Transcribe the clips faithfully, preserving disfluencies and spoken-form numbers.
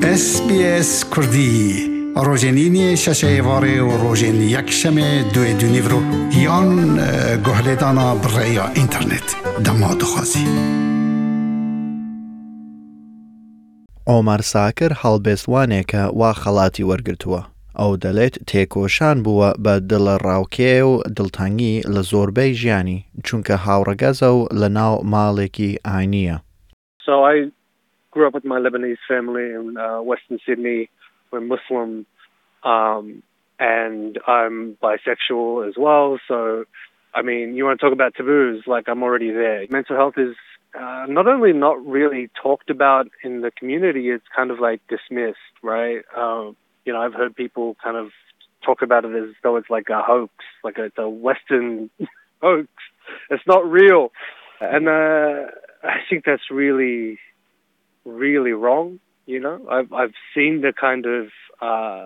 اس بی اس کردی روزنینی شش واره و روزن یک شنبه دو دنیورو یان گهلدانا برای اینترنت دماد خوازی. عمر ساکر هەڵبێستوانێکە وا خەڵاتی وەرگرتووە. ئەو دەڵێت تێکۆشان بووە بە دڵڕاوکێ و دڵتەنگی لە زۆربەی ژیانی چونکە هاوڕەگەزە و لە ناو ماڵێکی ئاینیە. So I grew up with my Lebanese family in uh, Western Sydney. We're Muslim, um, and I'm bisexual as well. So, I mean, you want to talk about taboos, like I'm already there. Mental health is uh, not only not really talked about in the community, it's kind of like dismissed, right? Um, you know, I've heard people kind of talk about it as though it's like a hoax, like a, it's a Western hoax. It's not real. And uh, I think that's really, really wrong. You know, I've I've seen the kind of uh,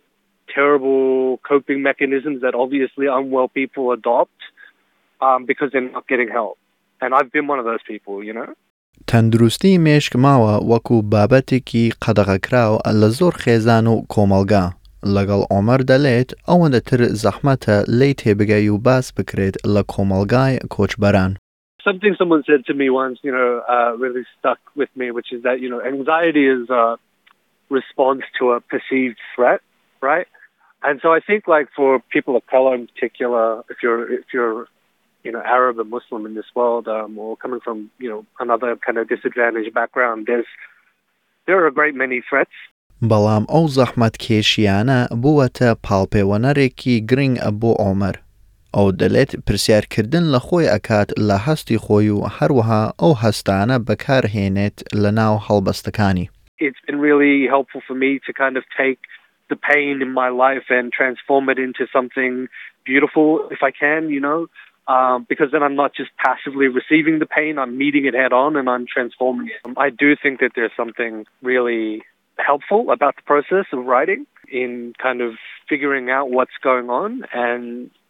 terrible coping mechanisms that obviously unwell people adopt um, because they're not getting help. And I've been one of those people, you know. تەندروستی مێشک ماوە وەکو بابەتێکی قەدەغەکراو لە زۆر خێزان و کۆمەڵگا. لەگەڵ عۆمەر دەڵێت ئەوەندەتر زەحمەتە لێی تێبگەی و باس بکرێت لە کۆمەڵگای کۆچبەران. Something someone said to me once, you know, uh, really stuck with me, which is that, you know, anxiety is a response to a perceived threat, right? And so I think, like, for people of color in particular, if you're, if you're, you know, Arab or Muslim in this world, um, or coming from, you know, another kind of disadvantaged background, there's, there are a great many threats. بەڵام ئەو زەحمەت کێشیانە بووەتە پاڵپێوەنەرێکی گرنگ بۆ عۆمەر. ئەو دەڵێت پرسیارکردن لە خۆی ئەکات لە هەستی خۆی و هەروەها ئەو هەستانە بەکارهێنێت لە ناو هەڵبەستەکانی. It's been really helpful for me to kind of take the pain in my life and transform it into something beautiful if I can, you know, um, because then I'm not just passively receiving the pain, I'm meeting it head on and I'm transforming it. I do think that there's something really helpful about the process of writing in kind of figuring out what's going on and,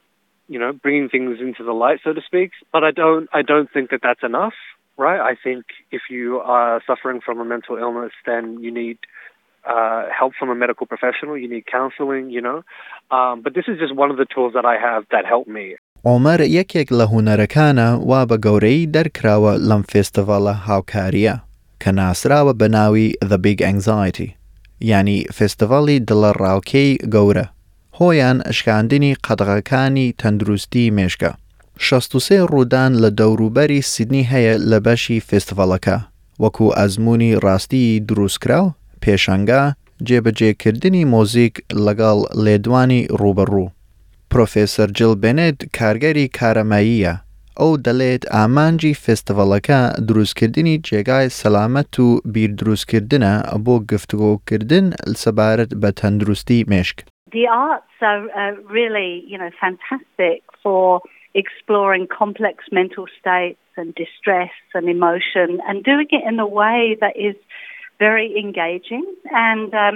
you know, bringing things into the light, so to speak. But I don't, I don't think that that's enough, right? I think if you are suffering from a mental illness, then you need uh, help from a medical professional. You need counseling, you know. Um, but this is just one of the tools that I have that help me. عۆمەر یەکێک لە هونەرەکانە وا بە گەورەی دەرکراوە لەم فێستیڤاڵە هاوکاریە کە ناسراوە بە ناوی The Big Anxiety، یعنی فێستیڤاڵی دڵڕاوکێی گەورە. هۆیان شکاندنی قەدەغەکانی تەندروستی مێشکە. شەست و سێ ڕوودان لە دەوروبەری سیدنی هەیە لە بەشی فێستیڤاڵەکە، وەکو ئەزموونی ڕاستی دروستکراو، پێشەنگا، جێبەجێکردنی مۆزیک لەگەڵ لێدوانی ڕوبەڕوو. پرۆفێسەر جیل بێنێت کارگەری کارەماییە. ئەو دەڵێت ئامانجی فێستیڤاڵەکە دروستکردنی جێگای سەلامەت و بیردروستکردنە بۆ گفتوگۆکردن سەبارەت بە تەندروستی مێشک. The arts are uh, really, you know, fantastic for exploring complex mental states and distress and emotion and doing it in a way that is very engaging and um,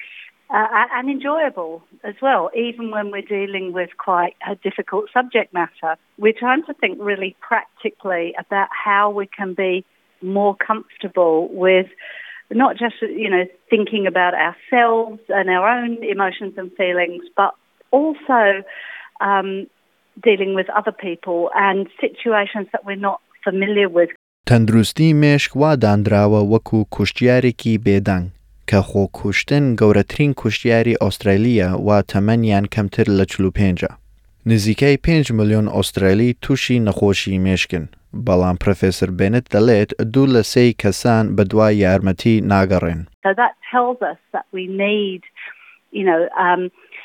uh, and enjoyable as well, even when we're dealing with quite a difficult subject matter. We're trying to think really practically about how we can be more comfortable with not just, you know, thinking about ourselves and our own emotions and feelings, but also um, dealing with other people and situations that we're not familiar with. تەندروستی مێشک وا دانراوە وەکو کوشتیارێکی بێدەنگ کە خۆکوشتن گەورەترین کوشتیاری ئوسترالیە و تەمەنیان کەمتر لە چل و پێنجە. نزیکەی پێنج ملیۆن ئوسترالی تووشی نەخۆشی مێشکن. بەڵام پرۆفێسەر بێنێت دەڵێت دوو لە سێی کەسان بە دوای یارمەتی ناگەڕێن. So that tells us that we need, you know, um,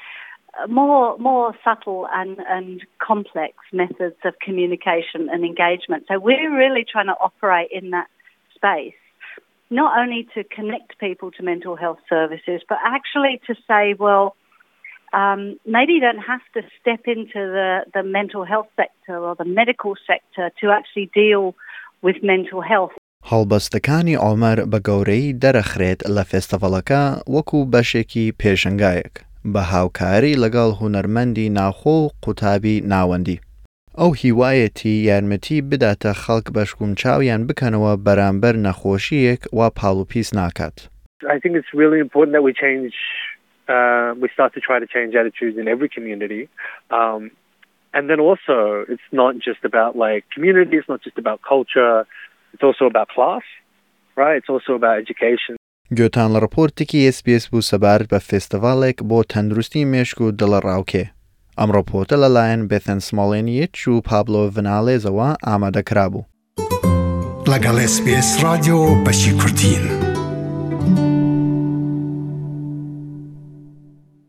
more more subtle and and complex methods of communication and engagement. So we're really trying to operate in that space, not only to connect people to mental health services, but actually to say, well, Um, maybe you don't have to step into the, the mental health sector or the medical sector to actually deal with mental health. هەڵبەستەکانی عۆمەر بە گەورەی دەرەخرێت لە فێستیڤاڵەکە وەکو بەشێکی پێشەنگایەک بە هاوکاری لەگەڵ هونەرمەندی ناوخۆ و قوتابی ناوەندی. ئەو هیوایەتی یارمەتی بداتە خەڵک بەشکوم چاویان بکەنەوە بەرامبەر نەخۆشیەک وا پاڵ و پیس ناکات. I think it's really important that we change, uh, we start to try to change attitudes in every community. Um, and then also, it's not just about like community, it's not just about culture, it's also about class, right? It's also about education. گوتان لراپۆرتێکی اس بی اس بوو سەبارەت بە فێستیڤالێک بۆ تەندروستی مێشک و دڵە ڕاوکێ. ئەم ڕۆپۆتە لەلایەن بێتەن سماڵێنیچ و پابلۆ ڤنالێزەوە ئامادەکرا بوو. لەگەڵ اس بی اس رادیۆ بەشی کوردین.